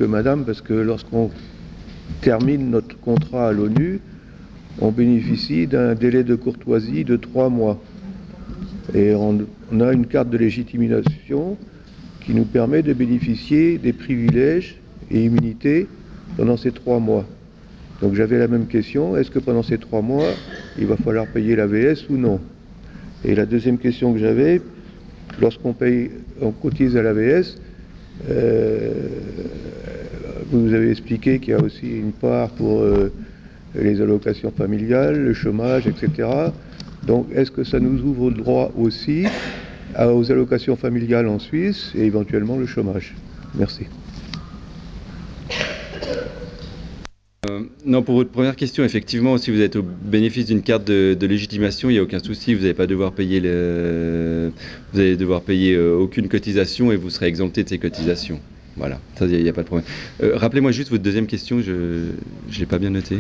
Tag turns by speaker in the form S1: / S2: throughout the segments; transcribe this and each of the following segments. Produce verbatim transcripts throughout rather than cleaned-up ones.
S1: que madame, parce que lorsqu'on termine notre contrat à l'ONU, on bénéficie d'un délai de courtoisie de trois mois. Et on, on a une carte de légitimation qui nous permet de bénéficier des privilèges et immunités pendant ces trois mois. Donc j'avais la même question, est-ce que pendant ces trois mois, il va falloir payer l'A V S ou non? Et la deuxième question que j'avais, lorsqu'on paye, on cotise à l'A V S, euh, vous nous avez expliqué qu'il y a aussi une part pour euh, les allocations familiales, le chômage, et cetera. Donc est-ce que ça nous ouvre le droit aussi à, aux allocations familiales en Suisse et éventuellement le chômage? Merci.
S2: Euh, non, pour votre première question, effectivement, si vous êtes au bénéfice d'une carte de, de légitimation, il n'y a aucun souci, vous n'allez pas devoir payer le, vous allez devoir payer euh, aucune cotisation et vous serez exempté de ces cotisations. Voilà, ça, il n'y a, a pas de problème. Euh, Rappelez-moi juste votre deuxième question, je ne l'ai pas bien noté.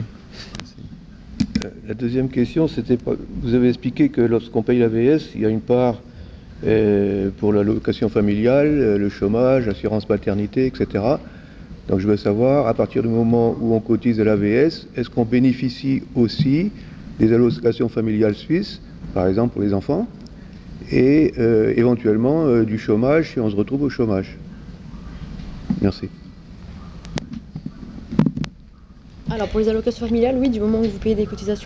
S1: La deuxième question, c'était, vous avez expliqué que lorsqu'on paye l'A V S, il y a une part euh, pour l'allocation familiale, le chômage, l'assurance maternité, et cetera. Donc je veux savoir, à partir du moment où on cotise à l'A V S, est-ce qu'on bénéficie aussi des allocations familiales suisses, par exemple pour les enfants, et euh, éventuellement euh, du chômage si on se retrouve au chômage? Merci.
S3: Alors pour les allocations familiales, oui, du moment où vous payez des cotisations